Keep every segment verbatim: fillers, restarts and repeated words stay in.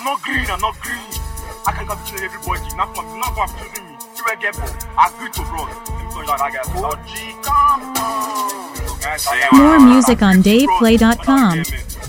I'm not green, I'm not green. I can come to everybody. Not from not from choosing me. You will get agree to bro. More music on dave play dot com.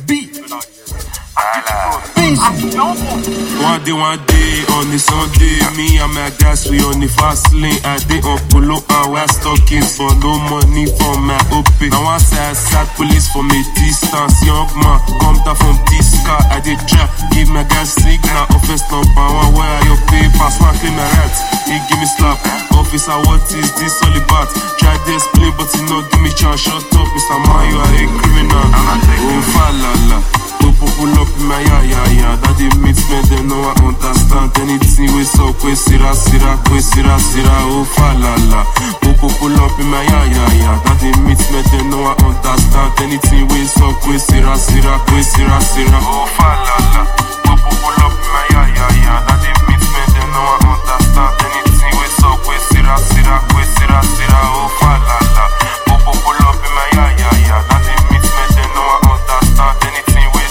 One day, one day, on the Sunday, me and my guys, we on the fast lane. I day on polo and we're stocking for no money for my O P. Now I say I sack police from a distance. Young man, come down from this car. I did try, give my guys signal. Office number one, where are your papers? Man, claim my rights. He give me slap. Officer, what is this all about? Try to explain, but he not give me chance. Shut up, Mister Man, you are a criminal. Oh, falala. Pull up in my ya ya ya. That they meet me, they know I understand. Anything we saw, kwe sira sira, kwe sira sira. Oh falala. Pull up in my ya ya ya. That they meet me, they know I understand. Anything we saw, kwe sira sira, kwe sira sira. Oh falala. Pull up in my ya ya ya. That they meet me, they know I understand. Anything we saw, kwe sira sira, kwe sira sira. Oh falala. Pull up in my ya ya ya. That they meet me, they know I understand. Anything we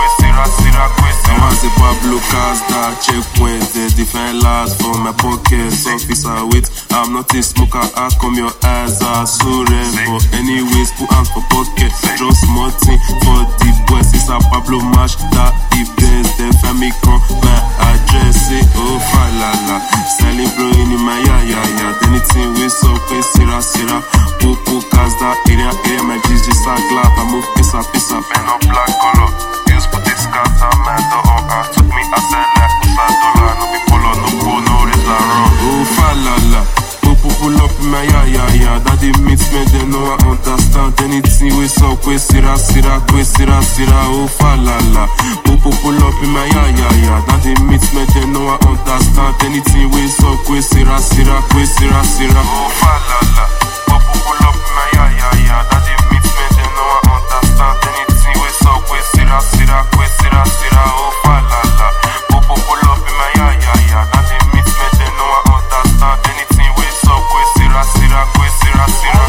As the Pablo Casda checkpoint, the different laws from my pockets. Officer, wait, I'm not a smoker. How come your eyes are so red? But anyways, put hands for pocket. Just small thing for the boys. It's a Pablo match that events. Then family come my address. Say, oh, falala. Selling bro in my ya ya ya. Anything we saw, pay sira sira. Popo Casda area area. My G G Sagla. I move pisa pisa. Pen up black color. Put this cat on my door. Took me a cent like a dollar. No be pull on no pull, no razor run. Oh falala. Popo pull up in my ya ya ya. That they meet me, they know I understand. Anything we saw, kwe sira sira, kwe sira sira. Oh falala. Popo pull up in my ya ya ya. That they meet me, they know I understand. Anything we saw, kwe sira sira, kwe sira sira. Oh falala. Popo pull up in my ya ya ya. That they meet me, they know I understand. Anything we saw, kwe sira sira, kwe sira sira. Oh falala. Popo pull up in my ya ya ya. That they meet me, they know I understand. Anything we saw, kwe sira sira, kwe sira sira.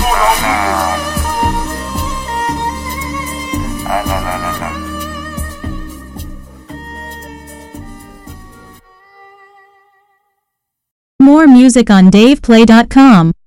La la la la la. More music on dave play dot com.